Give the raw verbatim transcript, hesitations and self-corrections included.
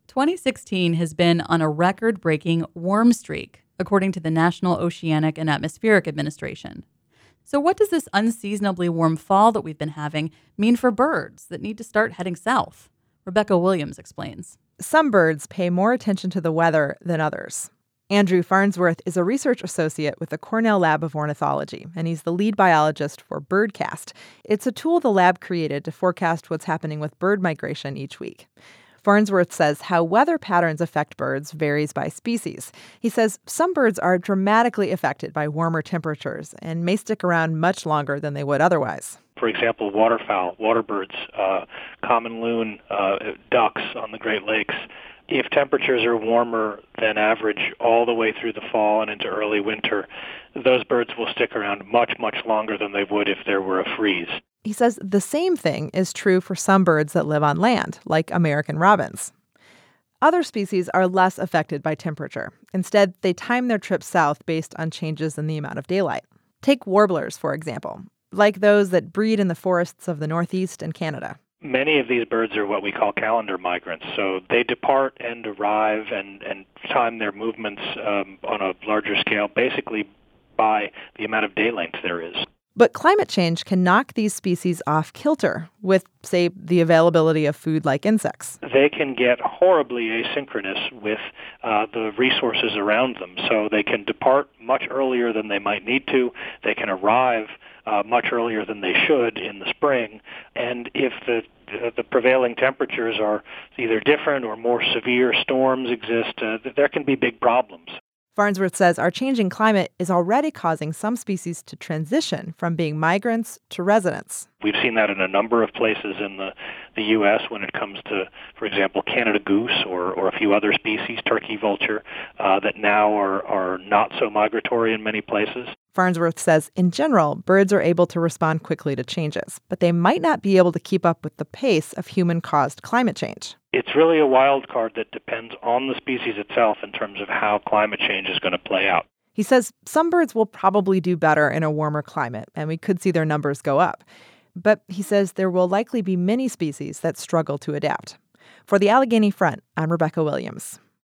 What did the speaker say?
twenty sixteen has been on a record-breaking warm streak, according to the National Oceanic and Atmospheric Administration. So what does this unseasonably warm fall that we've been having mean for birds that need to start heading south? Rebecca Williams explains. Some birds pay more attention to the weather than others. Andrew Farnsworth is a research associate with the Cornell Lab of Ornithology, and he's the lead biologist for Birdcast. It's a tool the lab created to forecast what's happening with bird migration each week. Farnsworth says how weather patterns affect birds varies by species. He says some birds are dramatically affected by warmer temperatures and may stick around much longer than they would otherwise. For example, waterfowl, water birds, uh, common loon, uh, ducks on the Great Lakes. If temperatures are warmer than average all the way through the fall and into early winter, those birds will stick around much, much longer than they would if there were a freeze. He says the same thing is true for some birds that live on land, like American robins. Other species are less affected by temperature. Instead, they time their trips south based on changes in the amount of daylight. Take warblers, for example, like those that breed in the forests of the Northeast and Canada. Many of these birds are what we call calendar migrants. So they depart and arrive and, and time their movements um, on a larger scale, basically by the amount of day length there is. But climate change can knock these species off kilter with, say, the availability of food like insects. They can get horribly asynchronous with uh, the resources around them. So they can depart much earlier than they might need to. They can arrive uh, much earlier than they should in the spring. And if the the prevailing temperatures are either different or more severe storms exist, uh, there can be big problems. Farnsworth says our changing climate is already causing some species to transition from being migrants to residents. We've seen that in a number of places in the, the U S when it comes to, for example, Canada goose or, or a few other species, turkey vulture, uh, that now are, are not so migratory in many places. Farnsworth says, in general, birds are able to respond quickly to changes, but they might not be able to keep up with the pace of human-caused climate change. It's really a wild card that depends on the species itself in terms of how climate change is going to play out. He says some birds will probably do better in a warmer climate, and we could see their numbers go up. But he says there will likely be many species that struggle to adapt. For the Allegheny Front, I'm Rebecca Williams.